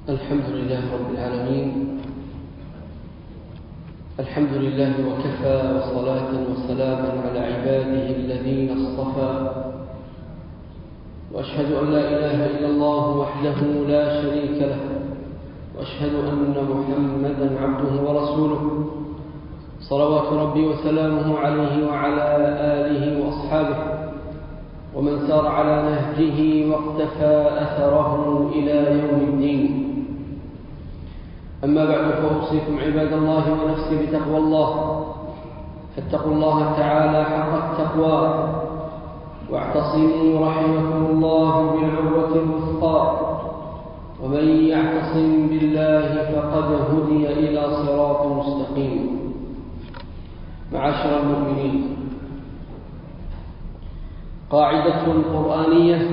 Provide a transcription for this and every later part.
الحمد لله رب العالمين. الحمد لله وكفى، وصلاة وسلاما على عباده الذين اصطفى، وأشهد أن لا إله إلا الله وحده لا شريك له، وأشهد أن محمدا عبده ورسوله، صلوات ربي وسلامه عليه وعلى آله وأصحابه ومن سار على نهجه واقتفى أثره إلى يوم الدين. أما بعد، فأوصيكم عباد الله ونفسي بتقوى الله، فاتقوا الله تعالى حق التقوى، واعتصموا رحمكم الله بالعروة الوثقى، ومن يعتصم بالله فقد هدي إلى صراط مستقيم. معاشر المؤمنين، قاعدة قرآنية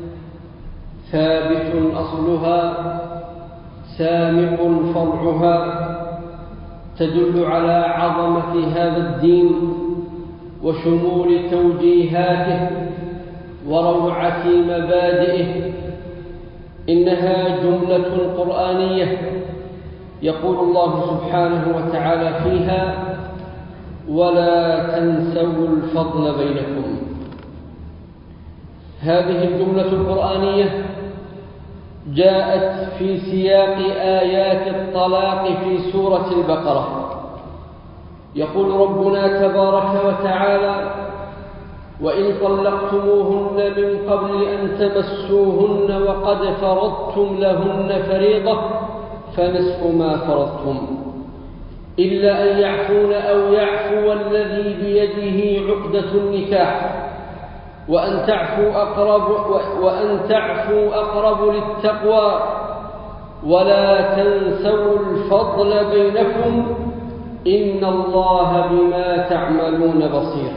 ثابت أصلها سامق فرعها، تدل على عظمة هذا الدين وشمول توجيهاته وروعة مبادئه. إنها جملة قرآنية يقول الله سبحانه وتعالى فيها: ولا تنسوا الفضل بينكم. هذه الجملة القرآنية جاءت في سياق آيات الطلاق في سورة البقرة. يقول ربنا تبارك وتعالى: وإن طلقتموهن من قبل أن تمسوهن وقد فرضتم لهن فريضة فنصف ما فرضتم إلا أن يعفون أو يعفو الذي بيده عقدة النكاح وأن تعفوا أقرب للتقوى ولا تنسوا الفضل بينكم إن الله بما تعملون بصير.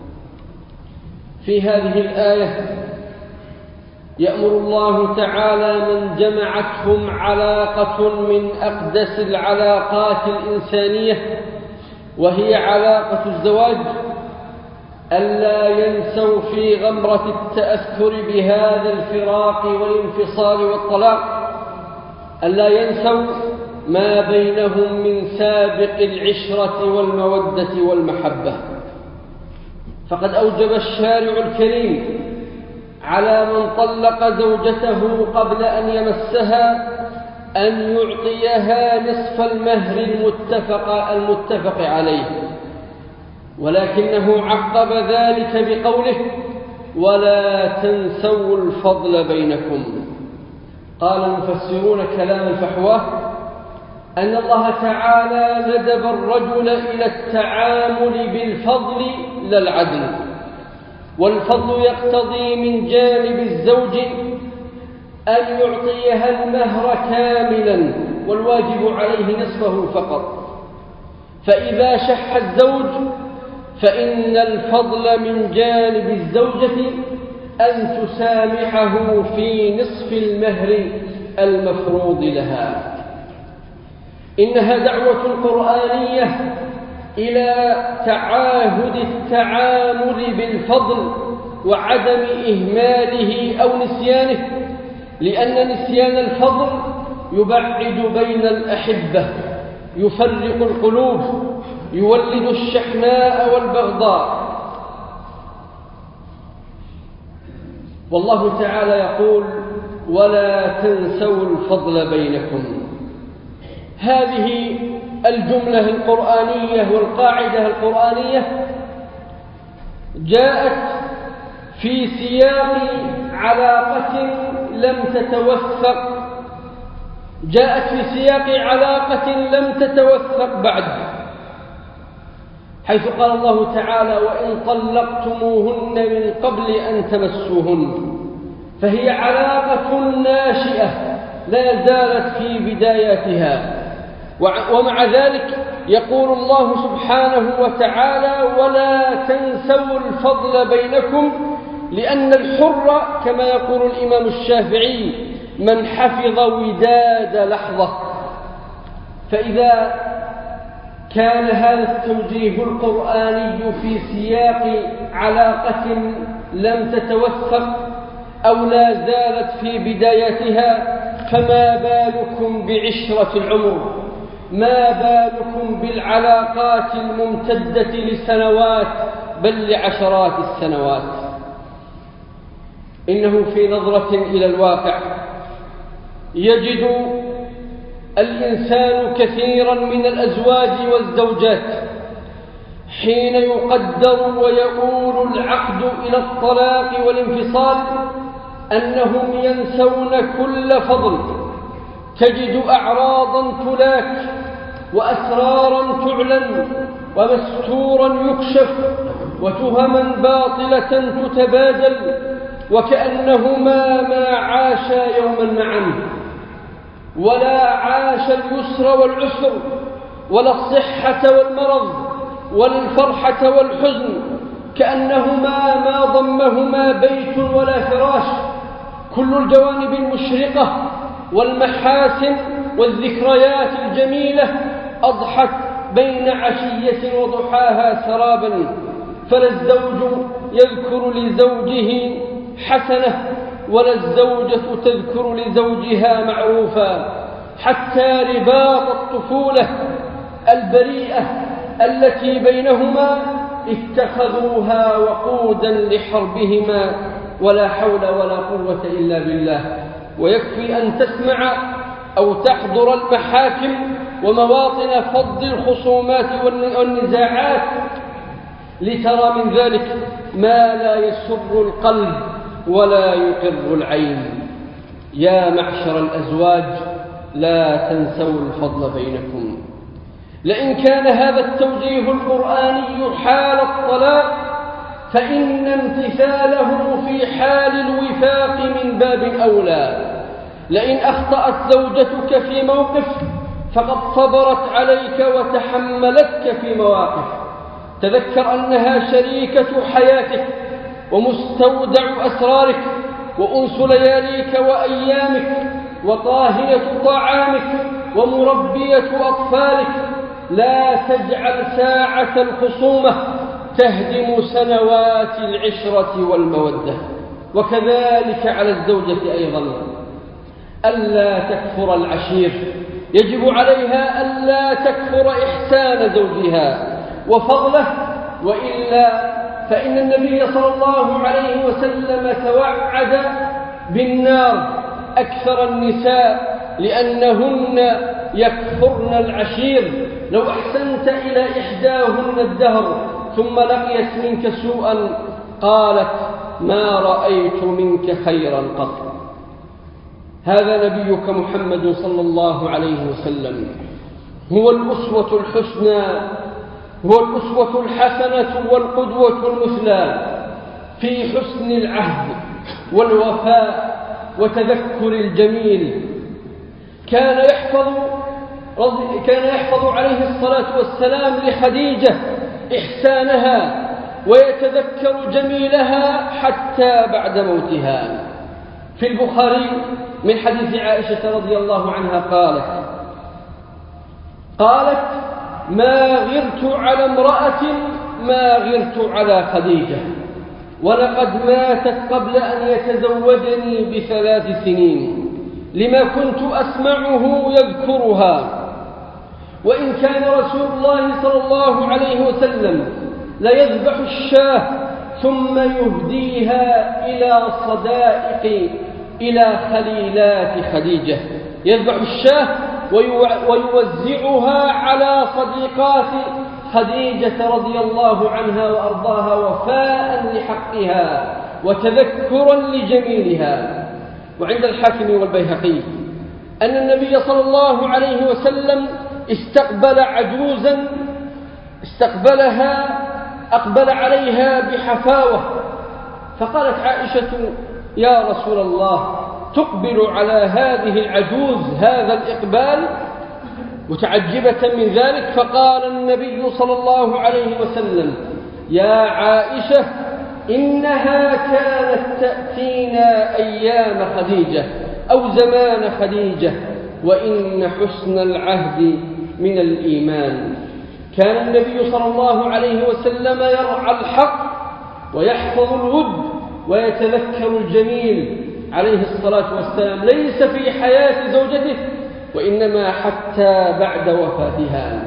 في هذه الآية يأمر الله تعالى من جمعتهم علاقة من أقدس العلاقات الإنسانية، وهي علاقة الزواج، ألا ينسوا في غمرة التأثر بهذا الفراق والانفصال والطلاق، ألا ينسوا ما بينهم من سابق العشرة والمودة والمحبة. فقد أوجب الشارع الكريم على من طلق زوجته قبل أن يمسها أن يعطيها نصف المهر المتفق عليه، ولكنه عقب ذلك بقوله: ولا تنسوا الفضل بينكم. قال المفسرون كلاما فحواه أن الله تعالى ندب الرجل إلى التعامل بالفضل لا العدل، والفضل يقتضي من جانب الزوج أن يعطيها المهر كاملا والواجب عليه نصفه فقط، فإذا شح الزوج فإن الفضل من جانب الزوجة أن تسامحه في نصف المهر المفروض لها. إنها دعوة قرآنية إلى تعاهد التعامل بالفضل وعدم إهماله أو نسيانه، لأن نسيان الفضل يبعد بين الأحبة، يفرق القلوب، يولد الشحناء والبغضاء. والله تعالى يقول: ولا تنسوا الفضل بينكم. هذه الجملة القرآنية والقاعدة القرآنية جاءت في سياق علاقة لم تتوثق بعد، حيث قال الله تعالى: وإن طلقتموهن من قبل أن تمسوهن، فهي علاقة ناشئة لا زالت في بداياتها. ومع ذلك يقول الله سبحانه وتعالى: ولا تنسوا الفضل بينكم، لأن الحر كما يقول الإمام الشافعي من حفظ وداد لحظة. فإذا كان هذا التوجيه القرآني في سياق علاقة لم تتوثق أو لا زالت في بدايتها، فما بالكم بعشرة العمر؟ ما بالكم بالعلاقات الممتدة لسنوات بل لعشرات السنوات؟ إنه في نظرة إلى الواقع يجد الإنسان كثيرا من الأزواج والزوجات حين يقدر ويؤول العقد إلى الطلاق والانفصال أنهم ينسون كل فضل. تجد أعراضا تلاك وأسرارا تعلن ومستورا يكشف وتهما باطلة تتبادل، وكأنهما ما عاشا يوما معا، ولا عاش اليسر والعسر ولا الصحة والمرض ولا الفرحة والحزن، كأنهما ما ضمهما بيت ولا فراش. كل الجوانب المشرقة والمحاسن والذكريات الجميلة أضحت بين عشية وضحاها سرابا، فلا الزوج يذكر لزوجه حسنة ولا الزوجة تذكر لزوجها معروفا، حتى رباط الطفولة البريئة التي بينهما اتخذوها وقودا لحربهما، ولا حول ولا قوة إلا بالله. ويكفي أن تسمع أو تحضر المحاكم ومواطن فض الخصومات والنزاعات لترى من ذلك ما لا يسر القلب ولا يقر العين. يا معشر الأزواج لا تنسوا الفضل بينكم. لئن كان هذا التوجيه القرآني حال الطلاق فإن امتثاله في حال الوفاق من باب أولى. لئن أخطأت زوجتك في موقف فقد صبرت عليك وتحملتك في مواقف. تذكر أنها شريكة حياتك ومستودع أسرارك وأنس لياليك وأيامك وطاهية طعامك ومربية أطفالك. لا تجعل ساعة الخصومة تهدم سنوات العشرة والمودة. وكذلك على الزوجة أيضا ألا تكفر العشير، يجب عليها ألا تكفر إحسان زوجها وفضله، وإلا فإن النبي صلى الله عليه وسلم توعد بالنار أكثر النساء لأنهن يكفرن العشير. لو أحسنت إلى إحداهن الدهر ثم لقيت منك سوءا قالت ما رأيت منك خيرا قط. هذا نبيك محمد صلى الله عليه وسلم هو الأسوة الحسنى، هو الأسوة الحسنة والقدوة المثلى في حسن العهد والوفاء وتذكر الجميل. كان يحفظ عليه الصلاة والسلام لخديجة إحسانها ويتذكر جميلها حتى بعد موتها. في البخاري من حديث عائشة رضي الله عنها قالت ما غرت على امرأة ما غرت على خديجة، ولقد ماتت قبل أن يتزوجني ب3 سنين لما كنت أسمعه يذكرها. وإن كان رسول الله صلى الله عليه وسلم ليذبح الشاة ثم يهديها إلى صدائق إلى خليلات خديجة، يذبح الشاة ويوزعها على صديقات خديجة رضي الله عنها وأرضاها وفاء لحقها وتذكرا لجميلها. وعند الحاكم والبيهقي أن النبي صلى الله عليه وسلم استقبل عجوزا أقبل عليها بحفاوة، فقالت عائشة يا رسول الله تقبل على هذه العجوز هذا الإقبال؟ متعجبة من ذلك، فقال النبي صلى الله عليه وسلم يا عائشة إنها كانت تأتينا أيام خديجة أو زمان خديجة، وإن حسن العهد من الإيمان. كان النبي صلى الله عليه وسلم يرعى الحق ويحفظ الود ويتذكر الجميل، عليه الصلاة والسلام ليس في حياة زوجته، وإنما حتى بعد وفاتها.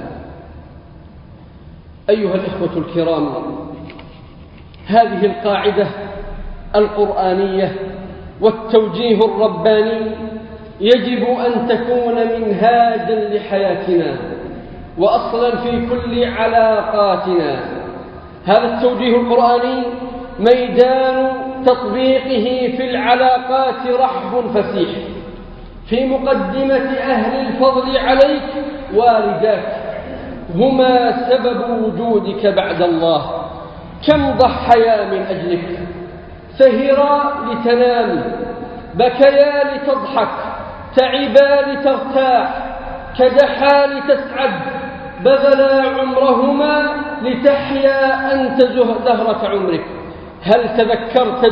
أيها الإخوة الكرام، هذه القاعدة القرآنية والتوجيه الرباني يجب أن تكون منهاجا لحياتنا وأصلا في كل علاقاتنا. هذا التوجيه القرآني ميدان تطبيقه في العلاقات رحب فسيح. في مقدمة أهل الفضل عليك والداك، هما سبب وجودك بعد الله. كم ضحيا من أجلك، سهرا لتنام، بكيا لتضحك، تعبا لترتاح، كدحا لتسعد، بذلا عمرهما لتحيا أنت دهرة عمرك. هل تذكرت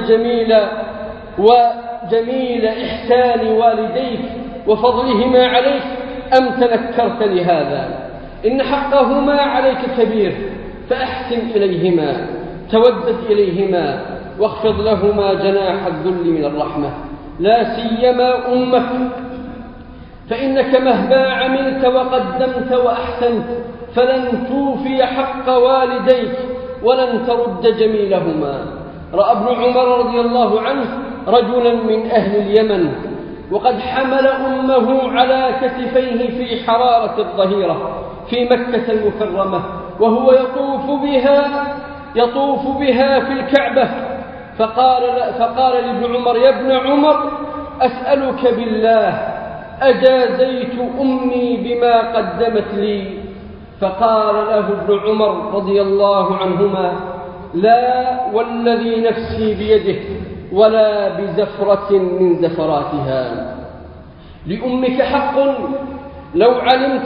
جميل إحسان والديك وفضلهما عليك، أم تنكرت لهذا؟ إن حقهما عليك كبير، فأحسن إليهما، تودد إليهما، واخفض لهما جناح الذل من الرحمة، لا سيما أمك، فإنك مهما عملت وقدمت وأحسنت فلن توفي حق والديك ولن ترد جميلهما. رأى ابن عمر رضي الله عنه رجلا من أهل اليمن وقد حمل أمه على كتفيه في حرارة الظهيرة في مكة المكرمة، وهو يطوف بها في الكعبة، فقال لابن عمر: يا ابن عمر، أسألك بالله أجازيت أمي بما قدمت لي؟ فقال له ابن عمر رضي الله عنهما: لا والذي نفسي بيده ولا بزفرة من زفراتها. لأمك حق لو علمت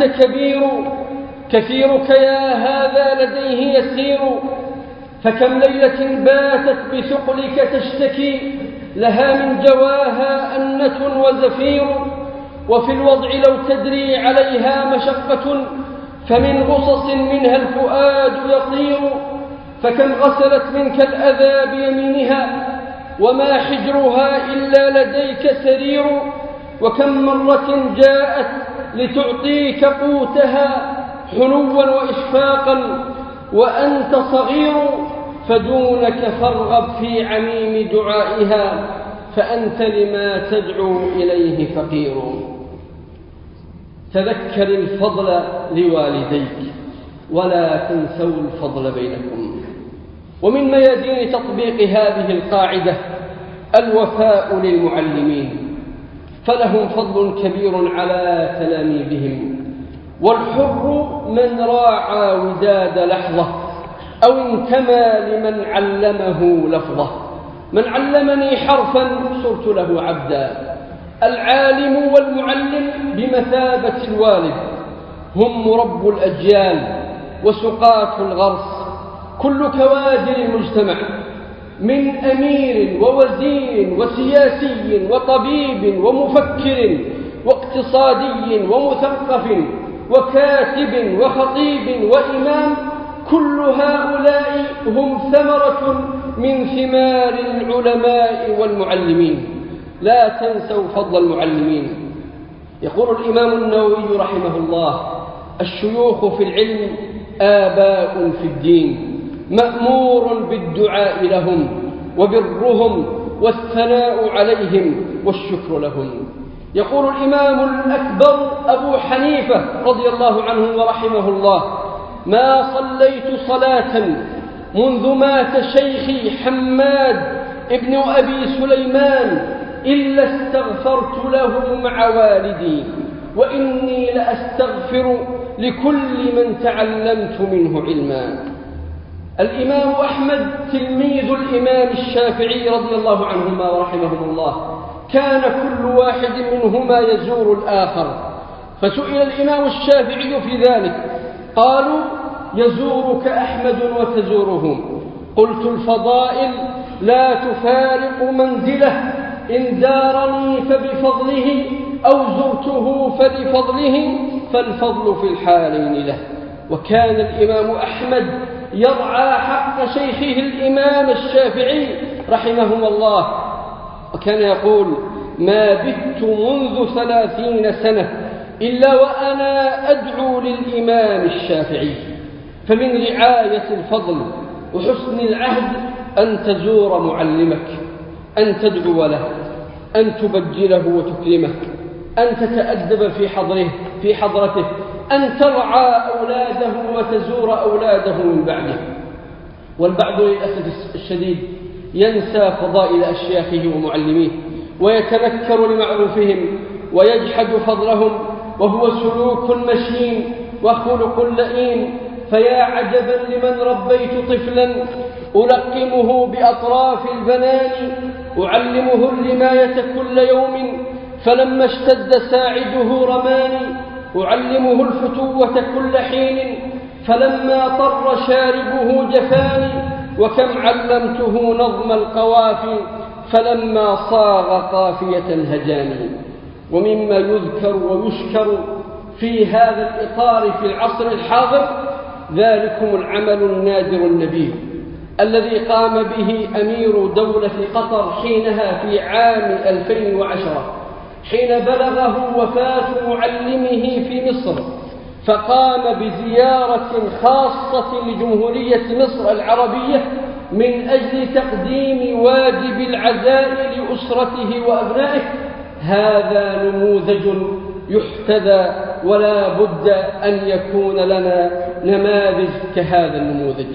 كثيرك يا هذا لديه يسير، فكم ليلة باتت بثقلك تشتكي، لها من جواها أنة وزفير، وفي الوضع لو تدري عليها مشقة، فمن غصص منها الفؤاد يطير، فكم غسلت منك الأذى بيمينها وما حجرها إلا لديك سرير، وكم مرة جاءت لتعطيك قوتها حنوا وإشفاقا وأنت صغير، فدونك فارغب في عميم دعائها، فأنت لما تدعو إليه فقير. تذكر الفضل لوالديك ولا تنسوا الفضل بينكم. ومن ميادين تطبيق هذه القاعدة الوفاء للمعلمين، فلهم فضل كبير على تلاميذهم. والحر من راعى وداد لحظة أو انتمى لمن علمه لفظة. من علمني حرفا صرت له عبدا. العالم والمعلم بمثابة الوالد، هم مرب الأجيال وسقاة الغرس. كل كوادر المجتمع من أمير ووزير وسياسي وطبيب ومفكر واقتصادي ومثقف وكاتب وخطيب وإمام، كل هؤلاء هم ثمرة من ثمار العلماء والمعلمين. لا تنسوا فضل المعلمين. يقول الإمام النووي رحمه الله: الشيوخ في العلم آباء في الدين، مأمور بالدعاء لهم وبرهم والثناء عليهم والشكر لهم. يقول الإمام الأكبر أبو حنيفة رضي الله عنه ورحمه الله: ما صليت صلاة منذ مات شيخي حماد ابن أبي سليمان إلا استغفرت له مع والدي، وإني لأستغفر لكل من تعلمت منه علما. الإمام أحمد تلميذ الإمام الشافعي رضي الله عنهما ورحمهم الله، كان كل واحد منهما يزور الآخر، فسئل الإمام الشافعي في ذلك، قالوا: يزورك أحمد وتزوره. قلت: الفضائل لا تفارق منزله، إن زارني فبفضله أو زرته فلفضله، فالفضل في الحالين له. وكان الإمام أحمد يرعى حق شيخه الإمام الشافعي رحمه الله، وكان يقول: ما بت منذ 30 سنة إلا وأنا أدعو للإمام الشافعي. فمن رعاية الفضل وحسن العهد أن تزور معلمك، أن تدعو له، أن تبجله وتكرمه، أن تتأدب في حضرته، أن ترعى أولاده وتزور أولاده من بعده. والبعض للأسف الشديد ينسى فضائل أشياخه ومعلميه ويتنكر لمعروفهم ويجحد فضلهم، وهو سلوك مشين وخلق لئيم. فيا عجبا لمن ربيت طفلا ألقمه بأطراف البنان، أعلمه الرماية كل يوم فلما اشتد ساعده رماني، أعلمه الفتوة كل حين فلما طر شاربه جفاني، وكم علمته نظم القوافي فلما صاغ قافية هجاني. ومما يذكر ويشكر في هذا الإطار في العصر الحاضر ذلكم العمل النادر النبيل الذي قام به أمير دولة قطر حينها في عام 2010 حين بلغه وفاة معلمه في مصر، فقام بزيارة خاصة لجمهورية مصر العربية من أجل تقديم واجب العزاء لأسرته وأبنائه. هذا نموذج يحتذى، ولا بد أن يكون لنا نماذج كهذا النموذج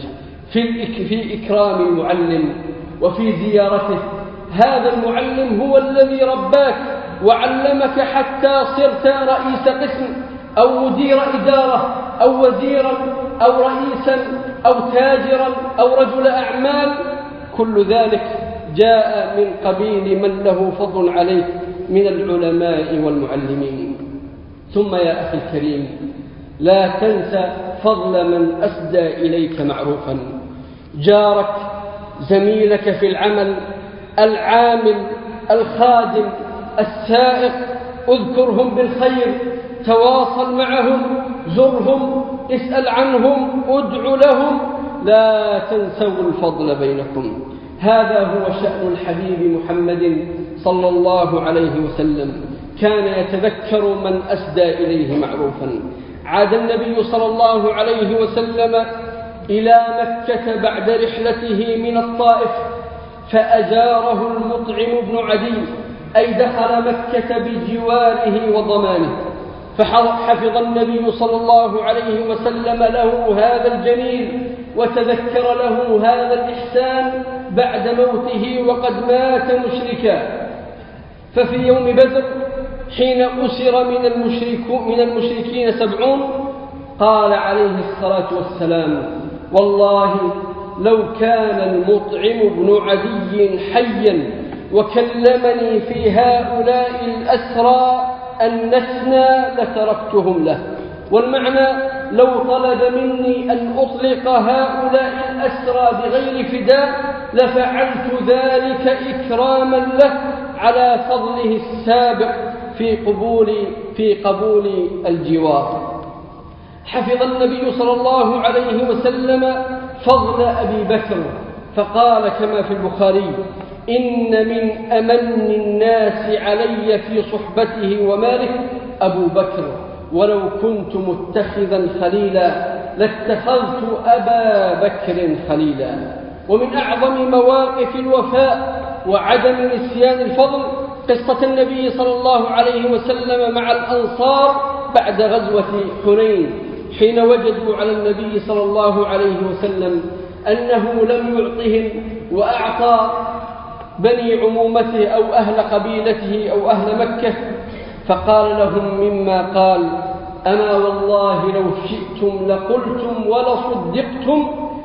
في إكرام المعلم وفي زيارته. هذا المعلم هو الذي رباك وعلمك حتى صرت رئيس قسم أو مدير إدارة أو وزيرا أو رئيسا أو تاجرا أو رجل أعمال. كل ذلك جاء من قبيل من له فضل عليك من العلماء والمعلمين. ثم يا أخي الكريم، لا تنسى فضل من أسدى إليك معروفا، جارك، زميلك في العمل، العامل، الخادم، السائق. اذكرهم بالخير، تواصل معهم، زرهم، اسأل عنهم، ادع لهم، لا تنسوا الفضل بينكم. هذا هو شأن الحبيب محمد صلى الله عليه وسلم، كان يتذكر من أسدى إليه معروفا. عاد النبي صلى الله عليه وسلم إلى مكة بعد رحلته من الطائف، فأجاره المطعم بن عدي، أي دخل مكة بجواره وضمانه، فحفظ النبي صلى الله عليه وسلم له هذا الجميل وتذكر له هذا الإحسان بعد موته وقد مات مشركا. ففي يوم بدر حين أسر من المشركين 70 قال عليه الصلاة والسلام: والله لو كان المطعم بن عدي حيا وكلمني في هؤلاء الأسرى أنسنا لتركتهم له. والمعنى لو طلب مني أن أطلق هؤلاء الأسرى بغير فداء لفعلت ذلك إكراما له على فضله السابق في قبول الجوار. حفظ النبي صلى الله عليه وسلم فضل أبي بكر، فقال كما في البخاري: إن من أمن الناس علي في صحبته وماله أبو بكر، ولو كنت متخذا خليلا لاتخذت أبا بكر خليلا. ومن أعظم مواقف الوفاء وعدم نسيان الفضل قصة النبي صلى الله عليه وسلم مع الأنصار بعد غزوة حنين، حين وجدوا على النبي صلى الله عليه وسلم أنه لم يعطهم وأعطى بني عمومته أو أهل قبيلته أو أهل مكة، فقال لهم مما قال: أما والله لو شئتم لقلتم ولصدقتم،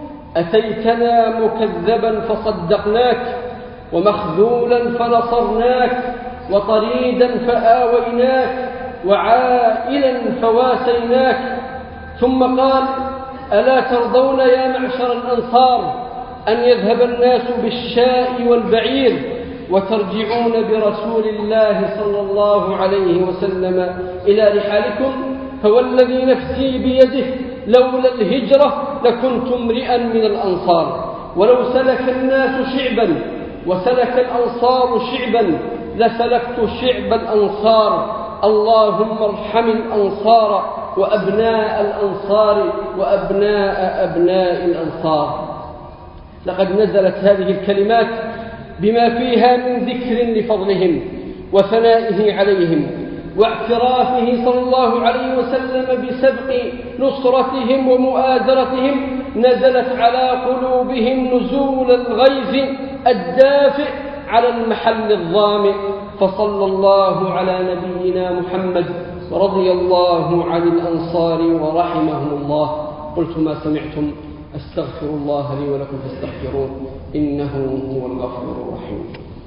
أتيتنا مكذبا فصدقناك، ومخذولا فنصرناك، وطريدا فآويناك، وعائلا فواسيناك. ثم قال: ألا ترضون يا معشر الأنصار أن يذهب الناس بالشاء والبعير وترجعون برسول الله صلى الله عليه وسلم إلى رحالكم؟ فوالذي نفسي بيده لولا الهجرة لكنت امرئا من الأنصار. ولو سلك الناس شعبا وسلك الأنصار شعبا لسلكت شعب الأنصار. اللهم ارحم الأنصار وأبناء الأنصار وأبناء أبناء الأنصار. لقد نزلت هذه الكلمات بما فيها من ذكر لفضلهم وثنائه عليهم واعترافه صلى الله عليه وسلم بسبق نصرتهم ومؤازرتهم، نزلت على قلوبهم نزول الغيث الدافئ على المحل الظامئ. فصلى الله على نبينا محمد رضي الله عن الأنصار ورحمهم الله. قلت ما سمعتم، أستغفر الله لي ولكم فاستغفروه إنه هو الغفور الرحيم.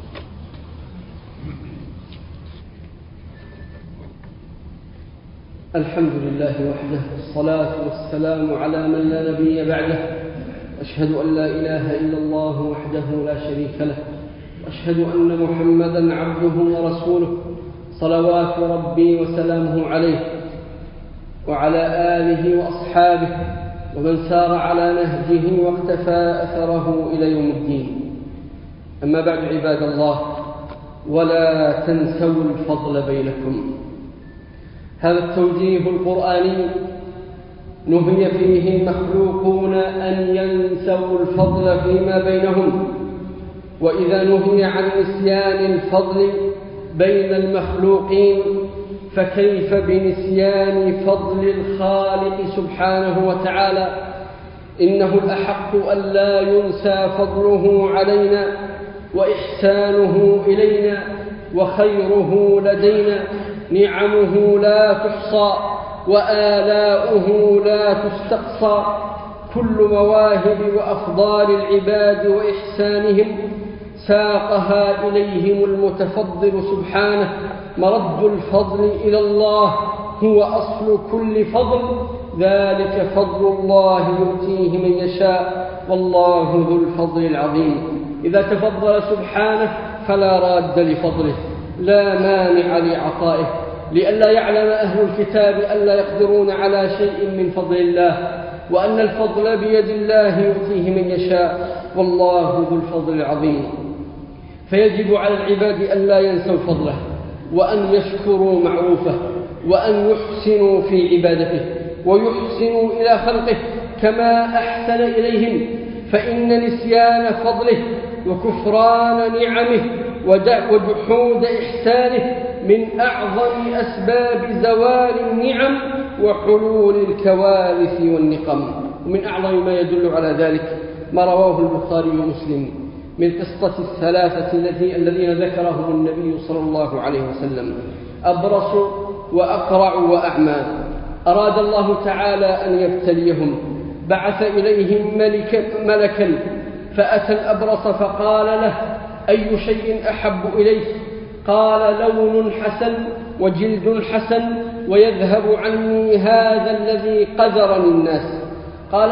الحمد لله وحده، الصلاة والسلام على من لا نبي بعده. أشهد أن لا إله إلا الله وحده لا شريك له، وأشهد أن محمدا عبده ورسوله صلوات ربي وسلامه عليه وعلى آله وأصحابه ومن سار على نهجه واقتفى أثره إلى يوم الدين. أما بعد عباد الله، ولا تنسوا الفضل بينكم. هذا التوجيه القرآني نهي فيه المخلوقون أن ينسوا الفضل فيما بينهم، وإذا نهي عن نسيان الفضل بين المخلوقين فكيف بنسيان فضل الخالق سبحانه وتعالى؟ إنه الأحق أن لا ينسى فضله علينا وإحسانه إلينا وخيره لدينا. نعمه لا تحصى وآلاؤه لا تستقصى. كل مواهب وأفضال العباد وإحسانهم ساقها إليهم المتفضل سبحانه. مرد الفضل إلى الله هو أصل كل فضل، ذلك فضل الله يؤتيه من يشاء والله ذو الفضل العظيم. إذا تفضل سبحانه فلا راد لفضله، لا مانع لعطائه، لئلا يعلم أهل الكتاب ألا يقدرون على شيء من فضل الله، وأن الفضل بيد الله يؤتيه من يشاء والله ذو الفضل العظيم. فيجب على العباد ألا ينسوا فضله، وأن يشكروا معروفه، وأن يحسنوا في عبادته، ويحسنوا إلى خلقه كما أحسن إليهم. فإن نسيان فضله وكفران نعمه وجحود إحسانه من أعظم أسباب زوال النعم وحلول الكوارث والنقم. ومن أعظم ما يدل على ذلك ما رواه البخاري ومسلم من قصة الثلاثة الذين ذكرهم النبي صلى الله عليه وسلم: أبرص وأقرع وأعمى. أراد الله تعالى أن يبتليهم، بعث إليهم ملكا فأتى الأبرص فقال له: أي شيء أحب إليك؟ قال: لون حسن وجلد حسن ويذهب عني هذا الذي قذرني الناس. قال: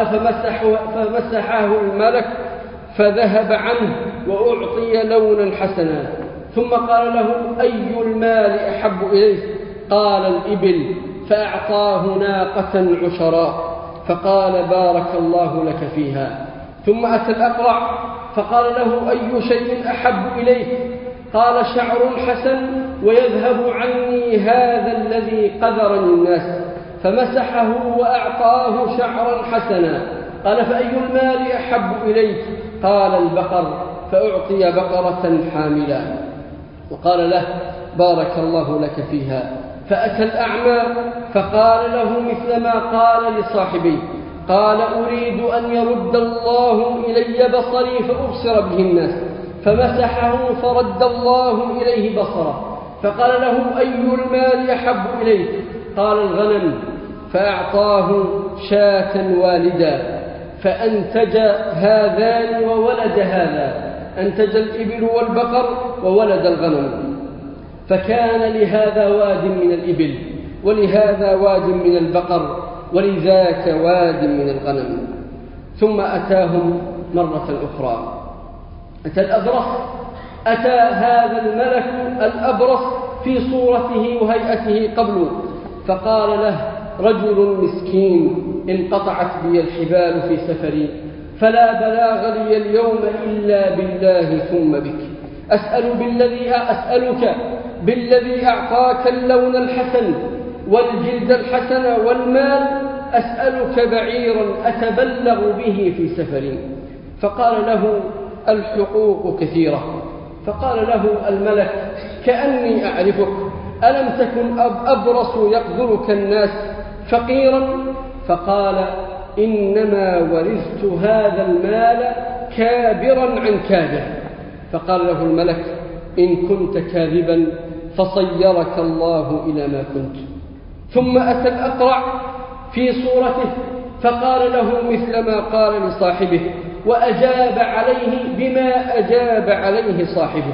فمسحه الملك فذهب عنه وأعطي لونا حسنا. ثم قال له: أي المال أحب إليك؟ قال: الإبل. فأعطاه ناقة عشراء فقال: بارك الله لك فيها. ثم أتى الأقرع فقال له: أي شيء أحب إليك؟ قال: شعر حسن ويذهب عني هذا الذي قذرني الناس. فمسحه وأعطاه شعرا حسنا. قال: فأي المال أحب إليك؟ قال: البقر. فأعطي بقرة حاملا وقال له: بارك الله لك فيها. فأتى الأعمى فقال له مثل ما قال لصاحبي، قال: أريد أن يرد الله إلي بصري فأبصر به الناس. فمسحه فرد الله إليه بصره. فقال له: أي المال أحب إليك؟ قال: الغنم. فأعطاه شاة والدا فأنتج هذان وولد هذا، أنتج الإبل والبقر وولد الغنم. فكان لهذا واد من الإبل ولهذا واد من البقر ولذاك واد من الغنم. ثم أتاهم مرة أخرى، أتى الأبرص، أتى هذا الملك الأبرص في صورته وهيئته قبله، فقال له: رجل مسكين انقطعت بي الحبال في سفري فلا بلاغ لي اليوم إلا بالله ثم بك. أسألك بالذي أعطاك اللون الحسن والجلد الحسن والمال، أسألك بعيرا أتبلغ به في سفري. فقال له: الحقوق كثيرة. فقال له الملك: كأني أعرفك، ألم تكن أبرص يقدرك الناس فقيرا؟ فقال: إنما ورثت هذا المال كابرا عن كابر. فقال له الملك: إن كنت كاذبا فصيرك الله إلى ما كنت. ثم أتى الأقرع في صورته فقال له مثل ما قال لصاحبه، وأجاب عليه بما أجاب عليه صاحبه.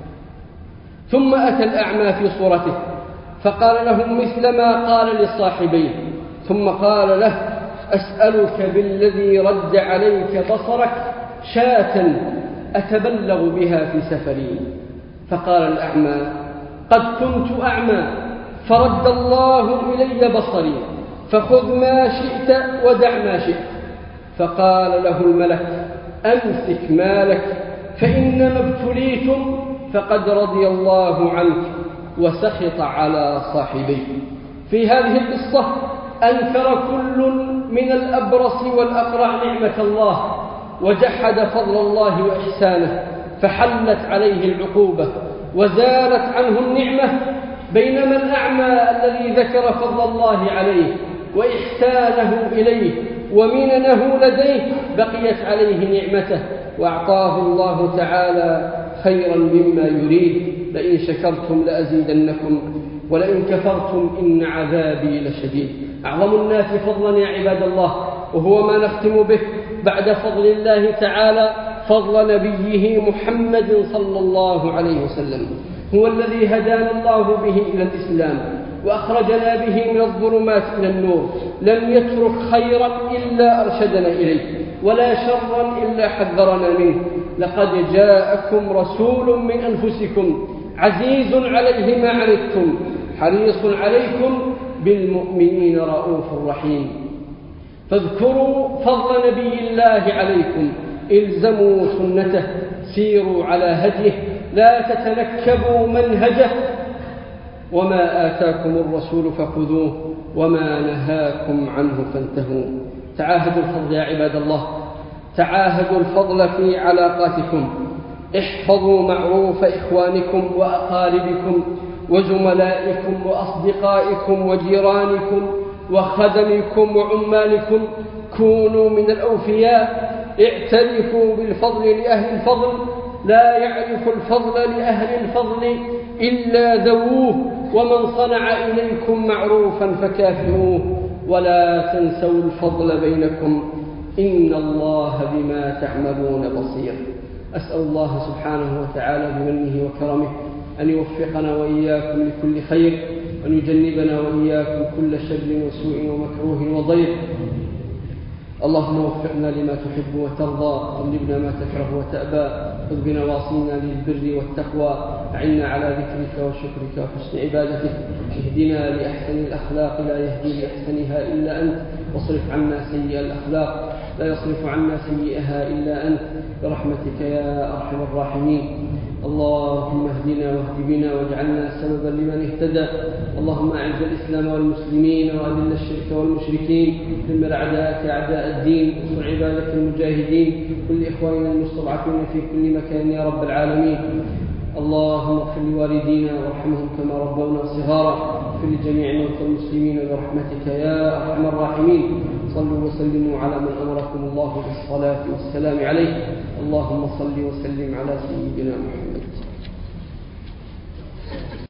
ثم أتى الأعمى في صورته فقال له مثل ما قال للصاحبين، ثم قال له: أسألك بالذي رد عليك بصرك شاة أتبلغ بها في سفري. فقال الأعمى: قد كنت أعمى فرد الله إلي بصري، فخذ ما شئت ودع ما شئت. فقال له الملك: أمسك مالك، فإنما ابتليتم فقد رضي الله عنك وسخط على صاحبيه. في هذه القصة أنكر كل من الأبرص والأقرع نعمة الله، وجحد فضل الله وإحسانه، فحلت عليه العقوبة وزالت عنه النعمة. بينما الأعمى الذي ذكر فضل الله عليه وإحسانه إليه ومننه لديه بقيت عليه نعمته، وأعطاه الله تعالى خيرا مما يريد. لئن شكرتم لأزيدنكم ولئن كفرتم إن عذابي لشديد. أعظم الناس فضلا يا عباد الله، وهو ما نختم به بعد فضل الله تعالى، فضل نبيه محمد صلى الله عليه وسلم. هو الذي هدانا الله به إلى الإسلام وأخرجنا به من الظلمات إلى النور. لم يترك خيرا إلا أرشدنا إليه، ولا شرا إلا حذرنا منه. لقد جاءكم رسول من أنفسكم عزيز عليه ما عنتم حريص عليكم بالمؤمنين رؤوف رحيم. فاذكروا فضل نبي الله عليكم، الزموا سنته، سيروا على هديه، لا تتنكبوا منهجه. وما آتاكم الرسول فخذوه وما نهاكم عنه فانتهوا. تعاهدوا الفضل يا عباد الله، تعاهدوا الفضل في علاقاتكم. احفظوا معروف إخوانكم وأقاربكم وزملائكم وأصدقائكم وجيرانكم وخدمكم وعمالكم. كونوا من الأوفياء، اعترفوا بالفضل لأهل الفضل. لا يعرف الفضل لأهل الفضل إلا ذووه. ومن صنع إليكم معروفا فكافئوه، ولا تنسوا الفضل بينكم، إن الله بما تعملون بصير. أسأل الله سبحانه وتعالى بمنه وكرمه أن يوفقنا وإياكم لكل خير، وأن يجنبنا وإياكم كل شر وسوء ومكروه وضيق. اللهم وفقنا لما تحب وترضى، وجنبنا ما تكره وتأبى. خذ بنواصينا للبر والتقوى، أعنا على ذكرك وشكرك وحسن عبادتك. اهدنا لأحسن الأخلاق، لا يهدي لأحسنها إلا أنت. واصرف عنا سيئ الأخلاق، لا يصرف عنا سيئها إلا أنت، برحمتك يا أرحم الراحمين. اللهم اهدنا واهد بنا واجعلنا سببا لمن اهتدى. اللهم أعز الإسلام والمسلمين وأذل الشرك والمشركين. دمر أعداءك أعداء الدين، وانصر عبادك المجاهدين، كل إخواننا المستضعفين في كل مكان يا رب العالمين. اللهم اغفر لوالدينا وارحمهم كما ربونا صغارا. اغفر لجميع موتى المسلمين برحمتك يا أرحم الراحمين. صلوا وسلموا على من أمركم الله بالصلاة والسلام عليه. اللهم صل وسلم على سيدنا محمد.